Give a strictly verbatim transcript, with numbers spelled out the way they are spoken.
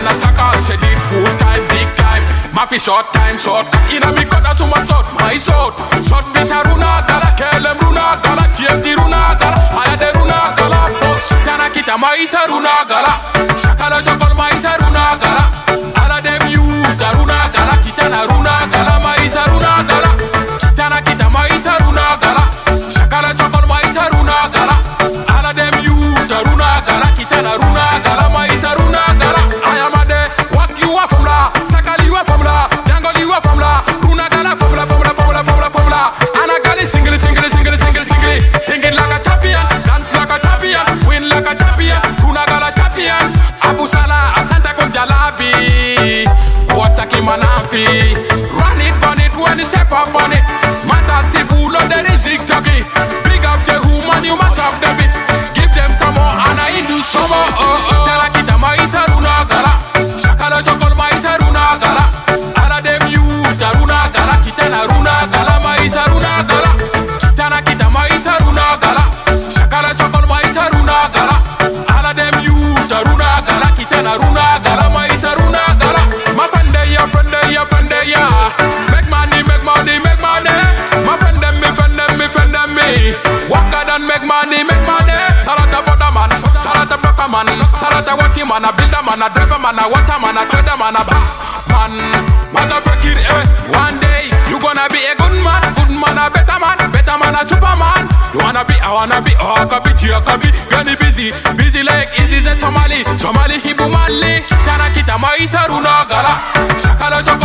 and a sucker, she did full time, big time. Mafi short time, short cut. Ina mi kona suma short, my short. Short bita runa gala, kelem runa gala, T F T runa gala, aya de runa gala. Box tana kita maisa runa gala, shakala shakal maisa runa gala. Ala dem you da runa gala, kita na runa gala, maisa runa gala. Kitana kita maisa runa gala, shakala shakal maisa runa gala. Ala dem you da runa gala, kita na runa gala, maisa runa gala. I am a de, what you are from la, stakali you are from la, dangle you are from la, runa gala from la, from la, from la, from la, from la. Ana gali single, single, single, single, single, singing like a champion, dance like a champion, win like a champion, runa gala champion. Abu Salah, Asante con Jalabi, Kuachaki Manafi, run it, burn it when you step up on it. Mata Sibulo, there is Zigzaggy, big up the human, you must have the beat. Give them some more, and I do some more. Oh oh, tell kita maisa runa gala, shakala shakal maisa runa gala. Ala dem you, da runa gala, kita na runa gala, maisa runa gala. Kita na kita maisa runa gala, shakala shakal maisa runa gala. Ala dem you, da runa gala, kita na runa gala, maisa runa gala. My friend ya, friend ya, friend ya. Make money, make money, make money. My friend them, me friend them, me friend them me. Walk out and make money, make money. Salata butter man, salata blocker man, salata wati man, a builder man, a driver man, a water man, a trader man, a bar man. Motherfucker, eh? One day you gonna be a good man, a good man, a better man, a better man, a superman. You wanna be, I wanna be, oh I could be, I could be, gonna busy, busy like easy as Somali, Somali Hibu Mali. Kitana kita maisa runa gala, shakala shakala.